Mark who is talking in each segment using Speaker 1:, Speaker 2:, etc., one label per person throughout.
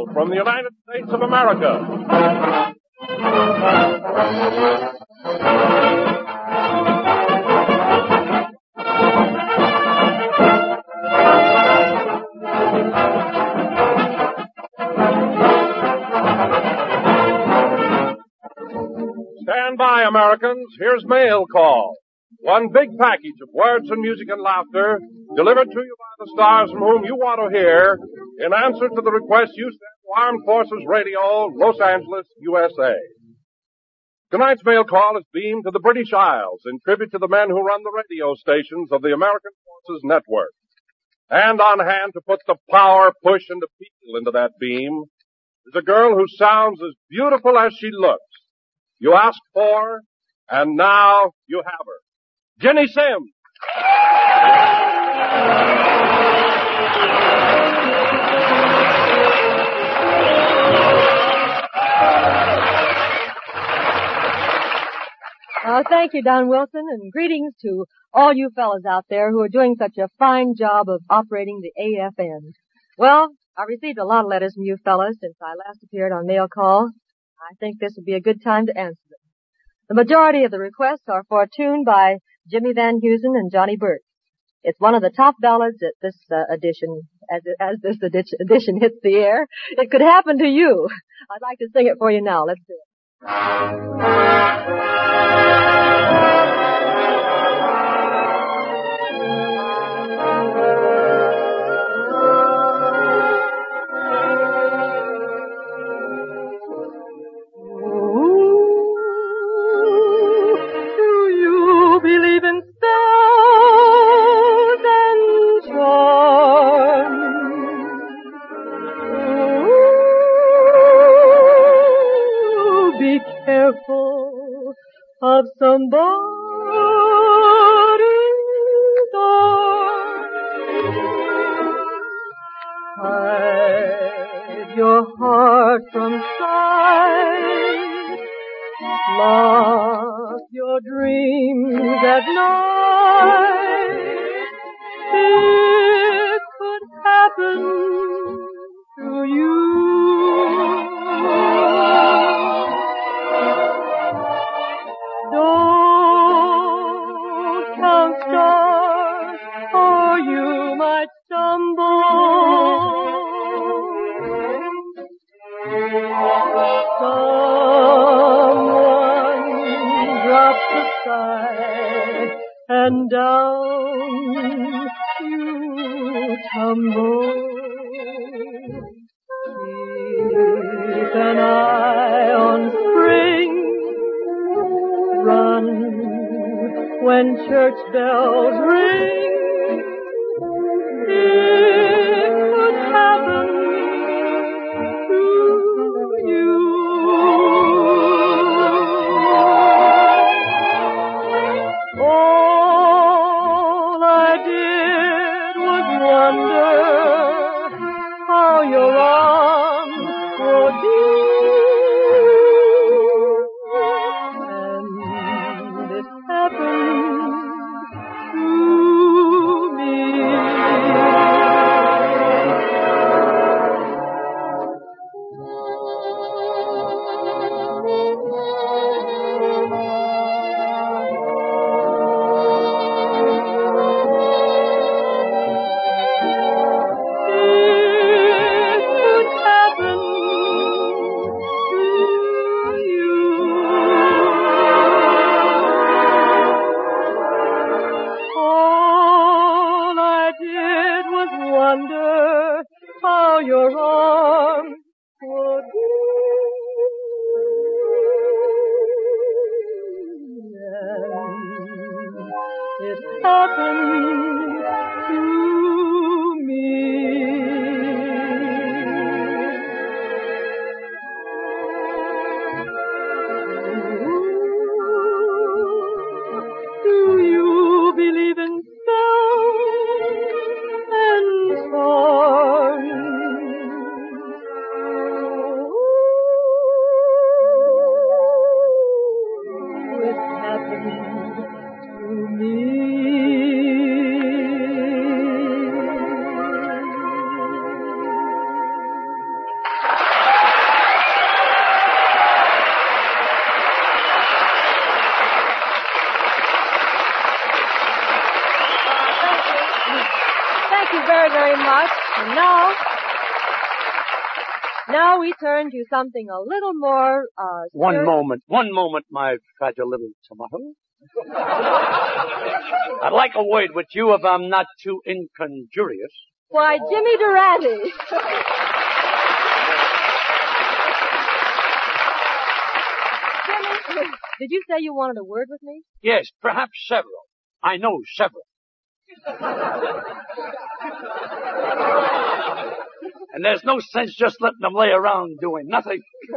Speaker 1: radio from the United States of America. Stand by, Americans. Here's Mail Call. One big package of words and music and laughter delivered to you by the stars from whom you want to hear in answer to the request you sent to Armed Forces Radio, Los Angeles, USA. Tonight's Mail Call is beamed to the British Isles in tribute to the men who run the radio stations of the American Forces Network. And on hand to put the power, push, and appeal into that beam is a girl who sounds as beautiful as she looks. You asked for, and now you have her. Ginny Simms.
Speaker 2: Thank you, Don Wilson, and greetings to all you fellas out there who are doing such a fine job of operating the AFN. Well, I received a lot of letters from you fellas since I last appeared on Mail Call. I think this would be a good time to answer them. The majority of the requests are for a tune by Jimmy Van Heusen and Johnny Burt. It's one of the top ballads at this edition. As this edition hits the air, it could happen to you. I'd like to sing it for you now. Let's do it. Of somebody's arms. Hide your heart from sight. Lock your dreams at night. It could happen to you. Don't count stars, or you might stumble. Someone drops the sky, and down you tumble. Keep an eye on spring. Run when church bells ring. It could happen to you. All I did was wonder how your arms would be. Wonder how your arms would be. And it happened to me. Do you believe in you very, very much. And now we turn to something a little more,
Speaker 3: One moment, my fragile little tomato. I'd like a word with you if I'm not too inconjurious.
Speaker 2: Why, Jimmy Durante. Jimmy, did you say you wanted a word with me?
Speaker 3: Yes, perhaps several. I know several. And there's no sense just letting them lay around doing nothing.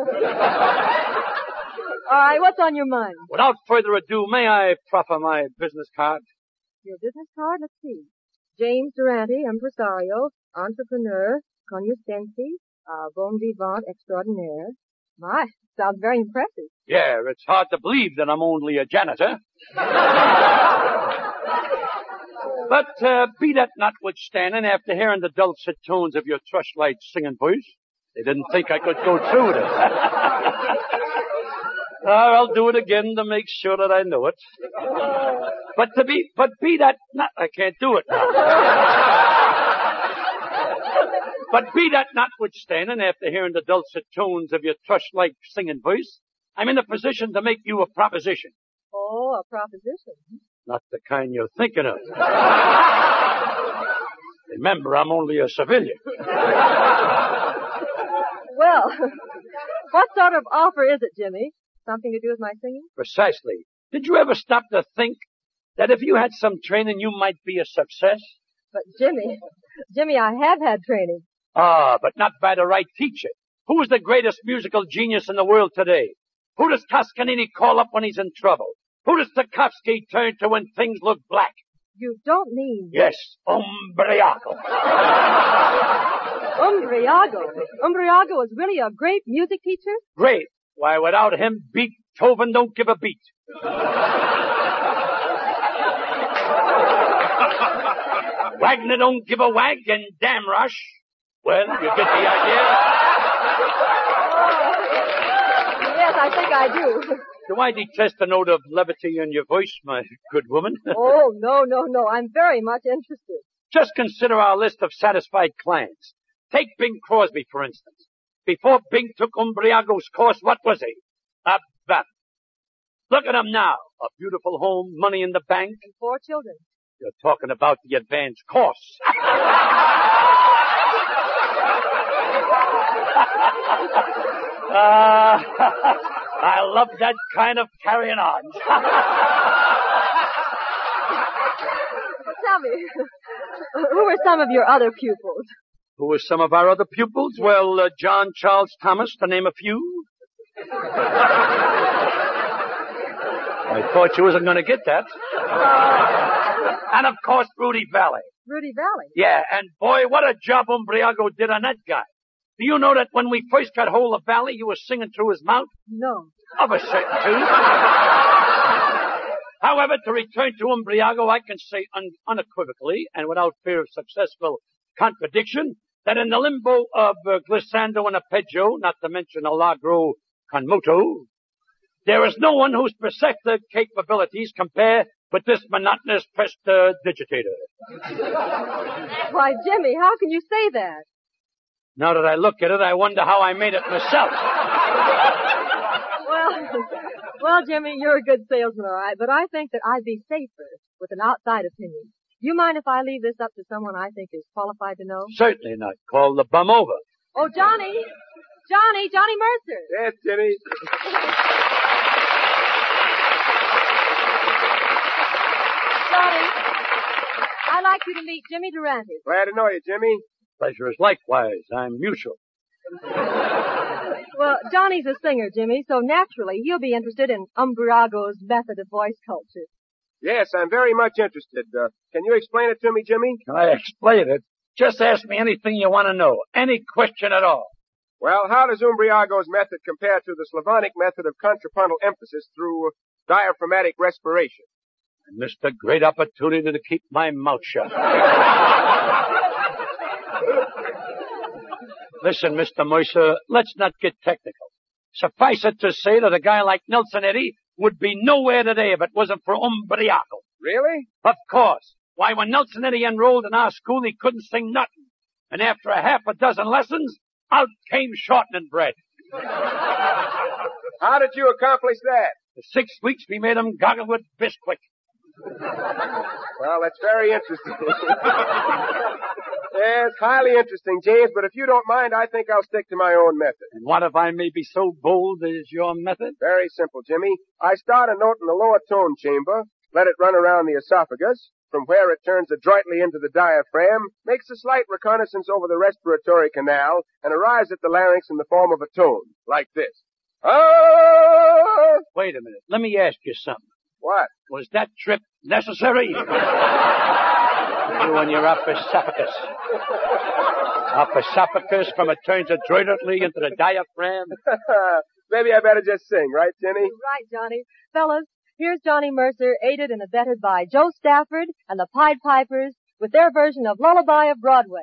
Speaker 2: All right, what's on your mind?
Speaker 3: Without further ado, may I proffer my business card?
Speaker 2: Your business card? Let's see. James Durante, impresario, entrepreneur, cognoscensi, bon vivant extraordinaire. My, sounds very impressive.
Speaker 3: Yeah, it's hard to believe that I'm only a janitor. But be that notwithstanding, after hearing the dulcet tones of your Thrushlight singing voice, they didn't think I could go through with it. I'll do it again to make sure that I know it. But be that not, I can't do it now. But be that notwithstanding, after hearing the dulcet tones of your Thrushlight singing voice, I'm in a position to make you a proposition.
Speaker 2: Oh, a proposition?
Speaker 3: Not the kind you're thinking of. Remember, I'm only a civilian.
Speaker 2: Well, what sort of offer is it, Jimmy? Something to do with my singing?
Speaker 3: Precisely. Did you ever stop to think that if you had some training, you might be a success?
Speaker 2: But Jimmy, I have had training.
Speaker 3: Ah, but not by the right teacher. Who is the greatest musical genius in the world today? Who does Toscanini call up when he's in trouble? Who does Tchaikovsky turn to when things look black?
Speaker 2: You don't mean...
Speaker 3: Yes, Umbriago.
Speaker 2: Umbriago? Umbriago is really a great music teacher?
Speaker 3: Great. Why, without him, Beethoven don't give a beat. Wagner don't give a wag, and damn rush. Well, you get the idea.
Speaker 2: Yes, I think I do.
Speaker 3: Do I detest a note of levity in your voice, my good woman?
Speaker 2: Oh, no. I'm very much interested.
Speaker 3: Just consider our list of satisfied clients. Take Bing Crosby, for instance. Before Bing took Umbriago's course, what was he? A vamp. Look at him now. A beautiful home, money in the bank.
Speaker 2: And 4 children.
Speaker 3: You're talking about the advanced course. I love that kind of carrying on.
Speaker 2: Tell me, who are some of your other pupils?
Speaker 3: Who are some of our other pupils? Well, John Charles Thomas, to name a few. I thought you wasn't going to get that. And, of course, Rudy Valley.
Speaker 2: Rudy Valley?
Speaker 3: Yeah, and boy, what a job Umbriago did on that guy. Do you know that when we first got hold of Valley, you were singing through his mouth?
Speaker 2: No.
Speaker 3: Of a certain tune. However, to return to Umbriago, I can say unequivocally, and without fear of successful contradiction, that in the limbo of glissando and arpeggio, not to mention allegro con moto, there is no one whose perceptive capabilities compare with this monotonous prestidigitator.
Speaker 2: Why, Jimmy, how can you say that?
Speaker 3: Now that I look at it, I wonder how I made it myself.
Speaker 2: Well, Jimmy, you're a good salesman, all right, but I think that I'd be safer with an outside opinion. Do you mind if I leave this up to someone I think is qualified to know?
Speaker 3: Certainly not. Call the bum over.
Speaker 2: Oh, Johnny Mercer.
Speaker 1: Yes, Jimmy.
Speaker 2: Johnny, I'd like you to meet Jimmy Durante.
Speaker 1: Glad to know you, Jimmy.
Speaker 3: Pleasure is likewise. I'm mutual.
Speaker 2: Well, Johnny's a singer, Jimmy, so naturally he'll be interested in Umbriago's method of voice culture.
Speaker 1: Yes, I'm very much interested. Can you explain it to me, Jimmy?
Speaker 3: Can I explain it? Just ask me anything you want to know. Any question at all.
Speaker 1: Well, how does Umbriago's method compare to the Slavonic method of contrapuntal emphasis through diaphragmatic respiration?
Speaker 3: I missed a great opportunity to keep my mouth shut. Listen, Mr. Mercer, let's not get technical. Suffice it to say that a guy like Nelson Eddy would be nowhere today if it wasn't for Umbriago.
Speaker 1: Really?
Speaker 3: Of course. Why, when Nelson Eddy enrolled in our school, he couldn't sing nothing. And after a half a dozen lessons, out came shortening bread.
Speaker 4: How did you accomplish that?
Speaker 3: For 6 weeks, we made him goggle with Bisquick.
Speaker 4: Well, that's very interesting. Yes, highly interesting, James, but if you don't mind, I think I'll stick to my own method.
Speaker 3: And what if I may be so bold as your method?
Speaker 4: Very simple, Jimmy. I start a note in the lower tone chamber, let it run around the esophagus, from where it turns adroitly into the diaphragm, makes a slight reconnaissance over the respiratory canal, and arrives at the larynx in the form of a tone, like this. Ah!
Speaker 3: Wait a minute. Let me ask you something.
Speaker 4: What?
Speaker 3: Was that trip necessary? You and your esophagus. Esophagus from it turns adroitly into the diaphragm.
Speaker 4: Maybe I better just sing, right, Jenny?
Speaker 2: Right, Johnny. Fellas, here's Johnny Mercer, aided and abetted by Joe Stafford and the Pied Pipers with their version of Lullaby of Broadway.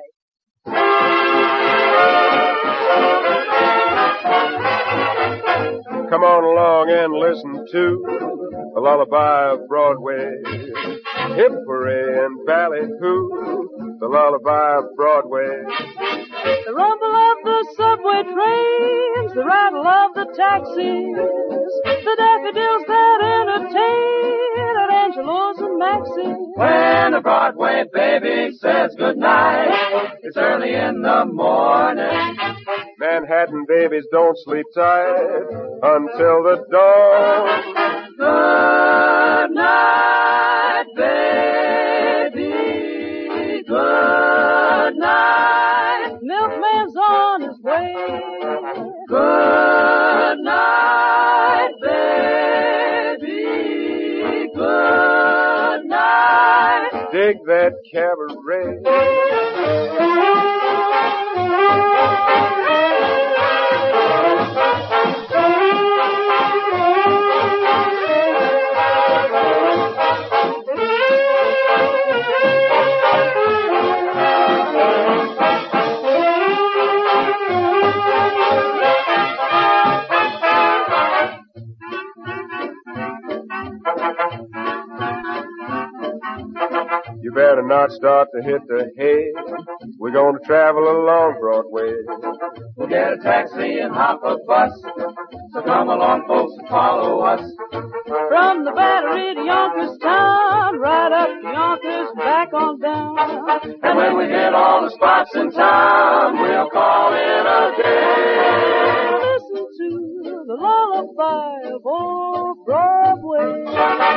Speaker 4: Come on along and listen to the lullaby of Broadway. Hip hooray and ballyhoo, the lullaby of Broadway.
Speaker 5: The rumble of the subway trains, the rattle of the taxis, the daffodils that entertain at Angelo's and Maxie's.
Speaker 6: When a Broadway baby says goodnight, it's early in the morning.
Speaker 4: Manhattan babies don't sleep tight until the dawn.
Speaker 6: Good night, baby. Good night.
Speaker 5: Milkman's on his way.
Speaker 6: Good night, baby. Good night.
Speaker 4: Dig that cabaret. You better not start to hit the hay. We're going to travel along Broadway.
Speaker 6: We'll get a taxi and hop a bus. So come along, folks, and follow us.
Speaker 5: From the Battery to Yonkers-town, right up to Yonkers, back on down.
Speaker 6: And when we hit all the spots in town, we'll call it a day.
Speaker 5: Listen to the lullaby of old Broadway.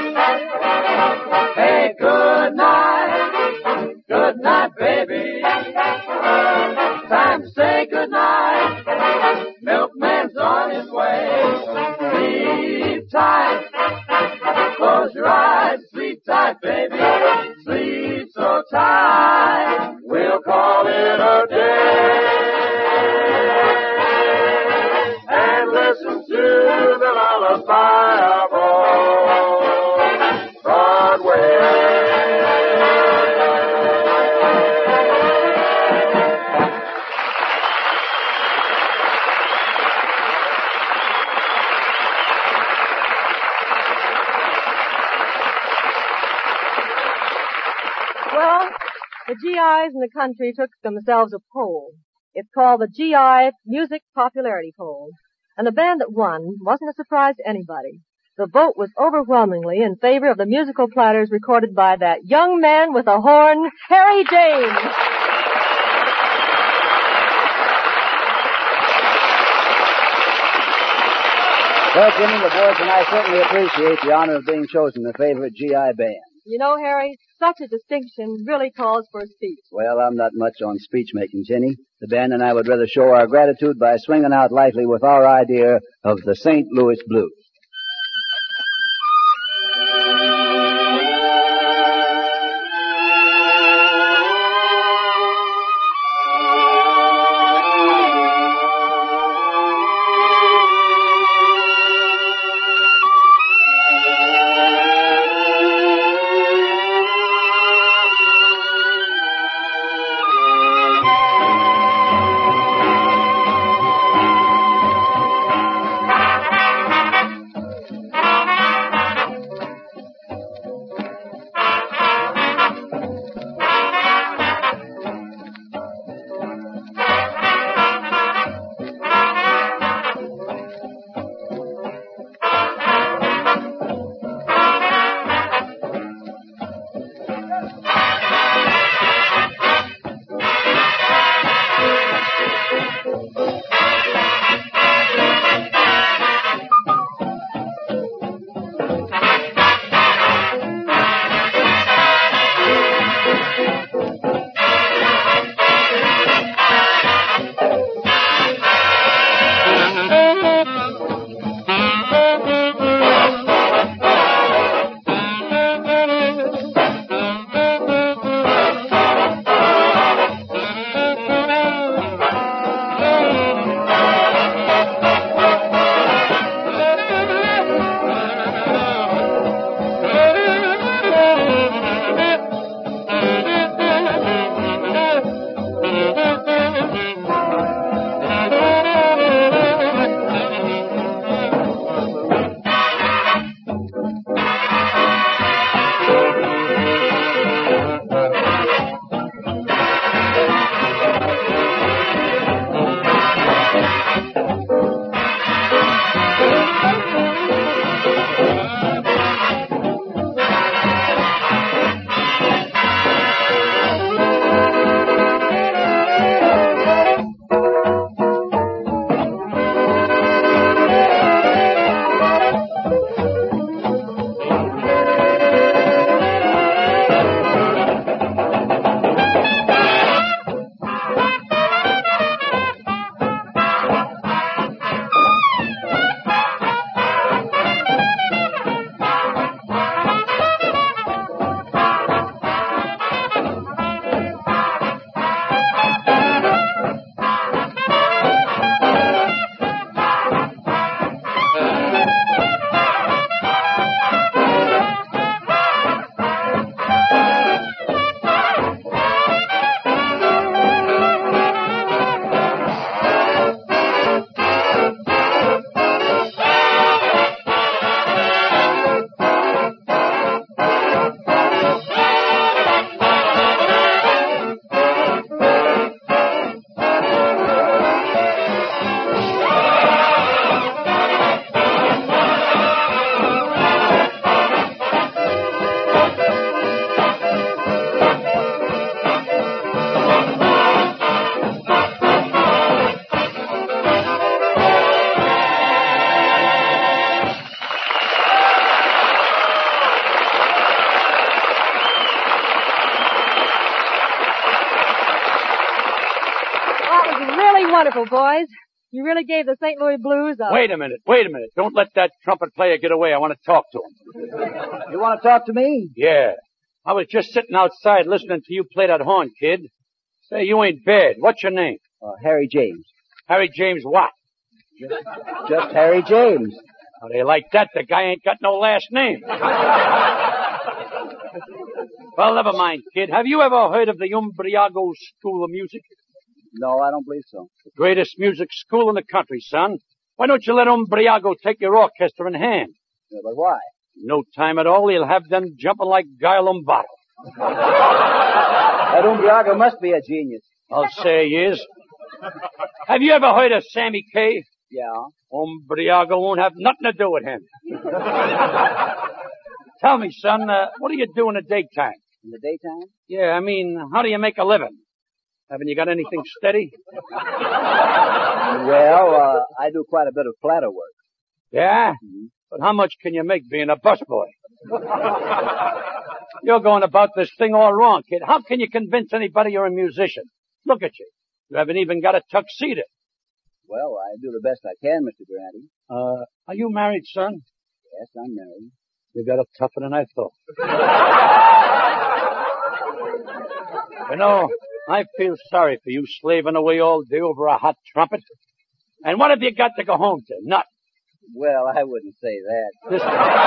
Speaker 6: Hey, good night. Good night, baby. Time to say good night. Milkman's on his way. Sleep tight. Close your eyes. Sleep tight, baby. Sleep so tight. We'll call it a day. And listen to the lullaby of old Broadway.
Speaker 2: Well, the GIs in the country took themselves a poll. It's called the GI Music Popularity Poll. And the band that won wasn't a surprise to anybody. The vote was overwhelmingly in favor of the musical platters recorded by that young man with a horn, Harry James.
Speaker 7: Well, Jimmy, the boys and I certainly appreciate the honor of being chosen the favorite GI band.
Speaker 2: You know, Harry, such a distinction really calls for a speech.
Speaker 7: Well, I'm not much on speech making, Jenny. The band and I would rather show our gratitude by swinging out lightly with our idea of the St. Louis Blues.
Speaker 2: Wonderful, boys. You really gave the St. Louis Blues a...
Speaker 3: Wait a minute. Don't let that trumpet player get away. I want to talk to him.
Speaker 7: You want to talk to me?
Speaker 3: Yeah. I was just sitting outside listening to you play that horn, kid. Say, you ain't bad. What's your name?
Speaker 7: Harry James.
Speaker 3: Harry James what?
Speaker 7: Just Harry James.
Speaker 3: How do you like that? The guy ain't got no last name. Well, never mind, kid. Have you ever heard of the Umbriago School of Music?
Speaker 7: No, I don't believe so.
Speaker 3: The greatest music school in the country, son. Why don't you let Umbriago take your orchestra in hand?
Speaker 7: Yeah, but why?
Speaker 3: No time at all. He'll have them jumping like Guy Lombardo.
Speaker 7: That Umbriago must be a genius.
Speaker 3: I'll say he is. Have you ever heard of Sammy Kaye?
Speaker 7: Yeah.
Speaker 3: Umbriago won't have nothing to do with him. Tell me, son, what do you do in the daytime?
Speaker 7: In the daytime?
Speaker 3: Yeah, I mean, how do you make a living? Haven't you got anything steady?
Speaker 7: Well, I do quite a bit of platter work.
Speaker 3: Yeah? But how much can you make being a busboy? You're going about this thing all wrong, kid. How can you convince anybody you're a musician? Look at you. You haven't even got a tuxedo.
Speaker 7: Well, I do the best I can, Mr. Grady.
Speaker 3: Are you married, son?
Speaker 7: Yes, I'm married.
Speaker 3: You got it tougher than I thought. You know, I feel sorry for you slaving away all day over a hot trumpet. And what have you got to go home to? Nothing.
Speaker 7: Well, I wouldn't say that.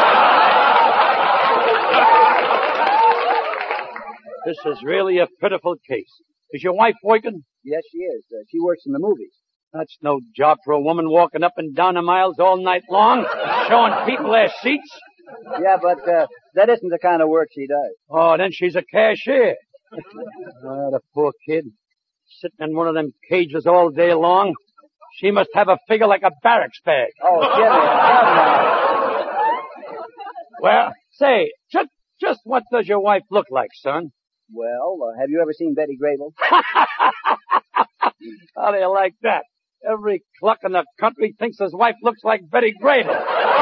Speaker 3: This is really a pitiful case. Is your wife working?
Speaker 7: Yes, she is. She works in the movies.
Speaker 3: That's no job for a woman walking up and down the miles all night long, showing people their seats.
Speaker 7: Yeah, but that isn't the kind of work she does.
Speaker 3: Oh, then she's a cashier. Oh, the poor kid. Sitting in one of them cages all day long. She must have a figure like a barracks bag.
Speaker 7: Oh, Jimmy, come on.
Speaker 3: Well, say, just what does your wife look like, son?
Speaker 7: Well, have you ever seen Betty Grable?
Speaker 3: How do you like that? Every cluck in the country thinks his wife looks like Betty Grable.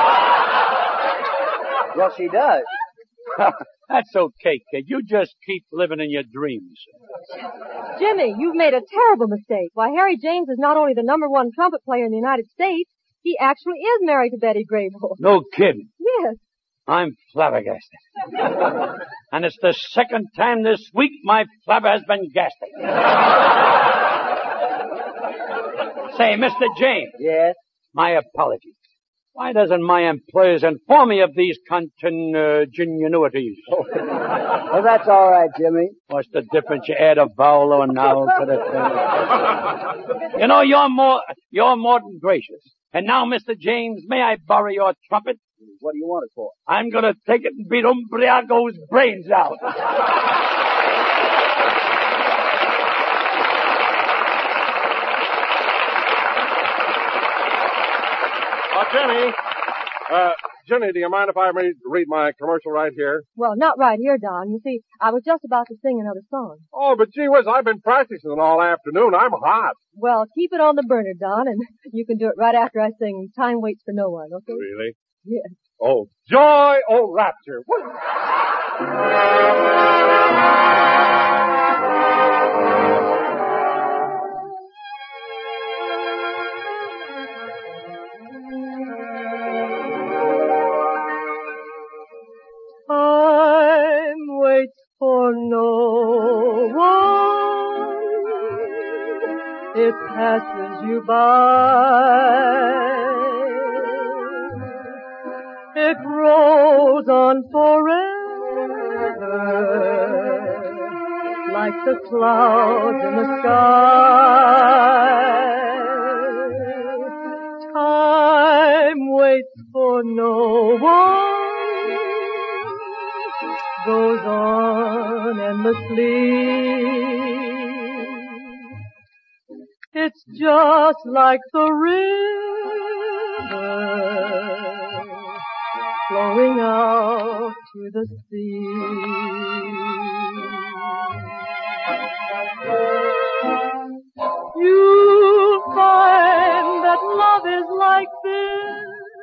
Speaker 7: Well, she does.
Speaker 3: That's okay, kid. You just keep living in your dreams.
Speaker 2: Jimmy, you've made a terrible mistake. Why, Harry James is not only the #1 trumpet player in the United States, he actually is married to Betty Grable.
Speaker 3: No kidding.
Speaker 2: Yes.
Speaker 3: I'm flabbergasted. And it's the second time this week my flabber has been gasted. Say, Mr. James.
Speaker 7: Yes?
Speaker 3: My apologies. Why doesn't my employers inform me of these contingencies?
Speaker 7: Well, that's all right, Jimmy.
Speaker 3: What's the difference? You add a vowel or a noun to the thing. You know, you're more than gracious. And now, Mr. James, may I borrow your trumpet?
Speaker 7: What do you want it for?
Speaker 3: I'm going to take it and beat Umbriago's brains out.
Speaker 1: Jenny, do you mind if I read my commercial right here?
Speaker 2: Well, not right here, Don. You see, I was just about to sing another song.
Speaker 1: Oh, but gee whiz, I've been practicing it all afternoon. I'm hot.
Speaker 2: Well, keep it on the burner, Don, and you can do it right after I sing Time Waits for No One, okay?
Speaker 1: Really?
Speaker 2: Yes.
Speaker 1: Oh, joy, oh, rapture.
Speaker 5: Time waits for no one. It passes you by. It rolls on forever, like the clouds in the sky. Time waits for no one. Goes on endlessly. It's just like the river flowing out to the sea. You'll find that love is like this.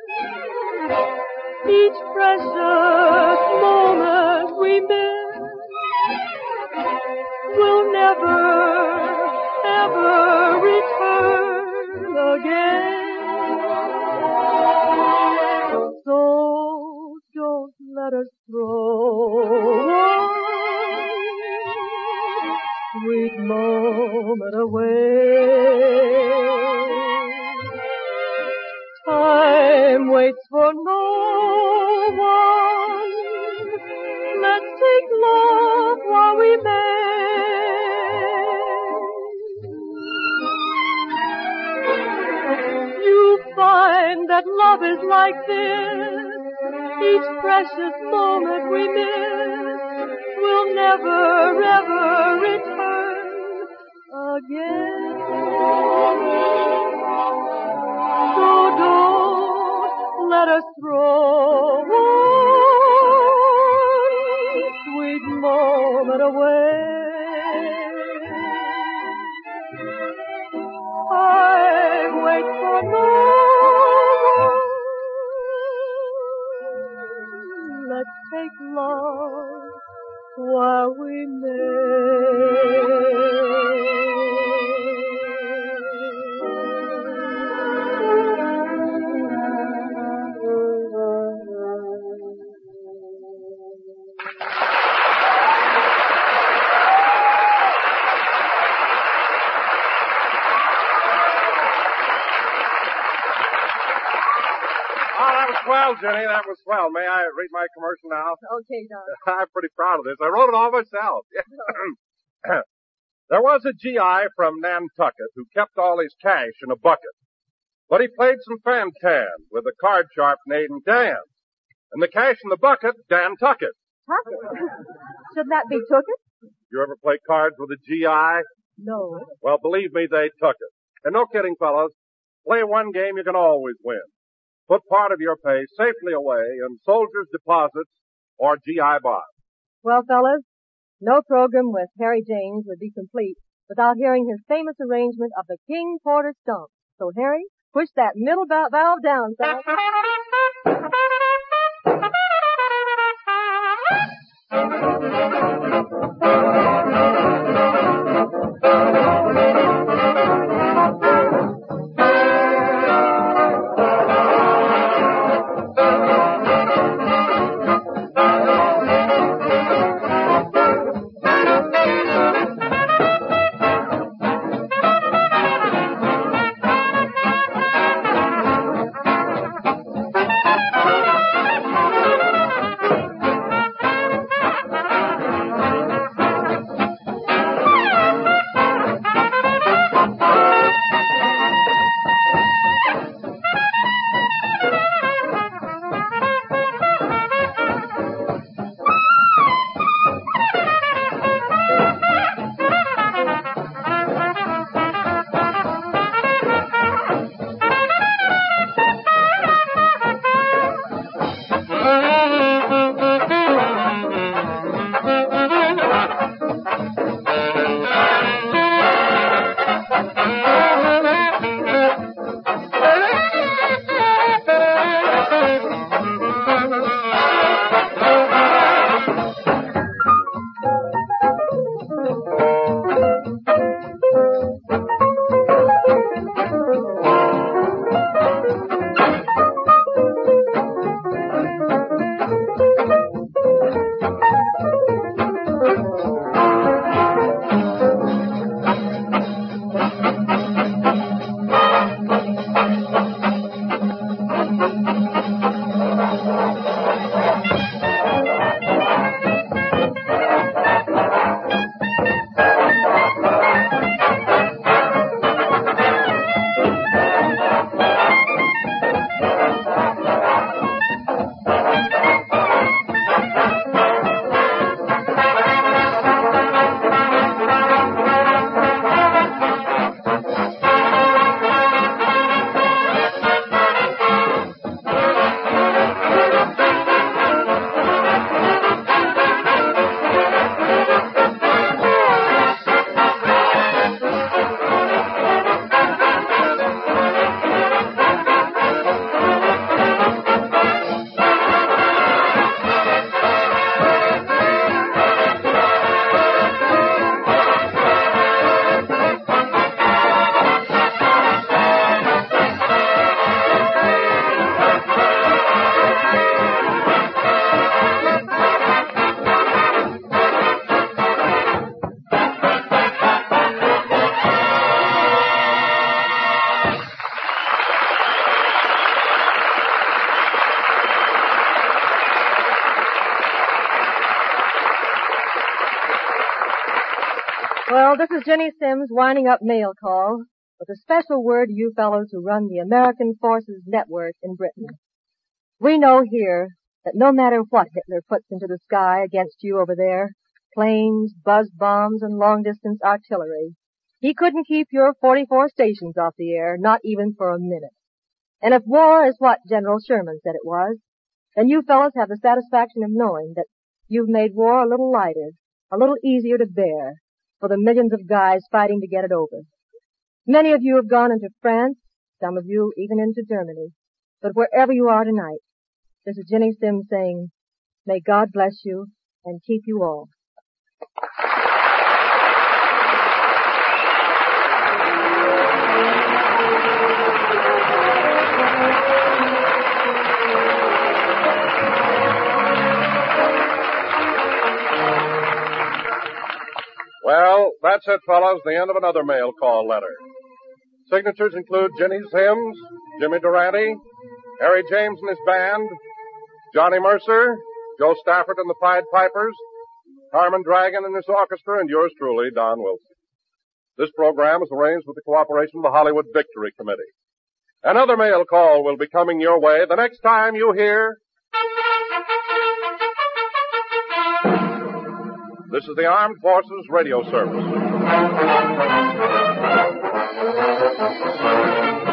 Speaker 5: Each precious moment we miss will never, ever return again. So don't let us throw one sweet moment away. Time waits for no one. Let's take love while we may. You find that love is like this. Each precious moment we miss will never, ever return again. So don't let us throw one sweet moment away. I wait for no one. Let's take love while we
Speaker 1: Swell, Jenny, that was swell. May I read my commercial now?
Speaker 2: Okay, Don.
Speaker 1: I'm pretty proud of this. I wrote it all myself. There was a GI from Nantucket who kept all his cash in a bucket. But he played some fan-tan with a card sharp named Dan. And the cash in the bucket, Dan took it.
Speaker 2: Tucket? Shouldn't that be Tucket?
Speaker 1: You ever play cards with a GI?
Speaker 2: No.
Speaker 1: Well, believe me, they took it. And no kidding, fellas. Play one game you can always win. Put part of your pay safely away in soldiers' deposits or GI bonds.
Speaker 2: Well, fellas, no program with Harry James would be complete without hearing his famous arrangement of the King Porter Stomp. So, Harry, push that middle valve down, fellas. Well, this is Jenny Sims winding up mail call with a special word to you fellows who run the American Forces Network in Britain. We know here that no matter what Hitler puts into the sky against you over there, planes, buzz bombs, and long-distance artillery, he couldn't keep your 44 stations off the air, not even for a minute. And if war is what General Sherman said it was, then you fellows have the satisfaction of knowing that you've made war a little lighter, a little easier to bear for the millions of guys fighting to get it over. Many of you have gone into France, some of you even into Germany. But wherever you are tonight, this is Jenny Sims saying, may God bless you and keep you all.
Speaker 1: Well, that's it, fellas. The end of another mail call letter. Signatures include Jenny Sims, Jimmy Durante, Harry James and his band, Johnny Mercer, Joe Stafford and the Pied Pipers, Carmen Dragon and his orchestra, and yours truly, Don Wilson. This program is arranged with the cooperation of the Hollywood Victory Committee. Another mail call will be coming your way the next time you hear... This is the Armed Forces Radio Service.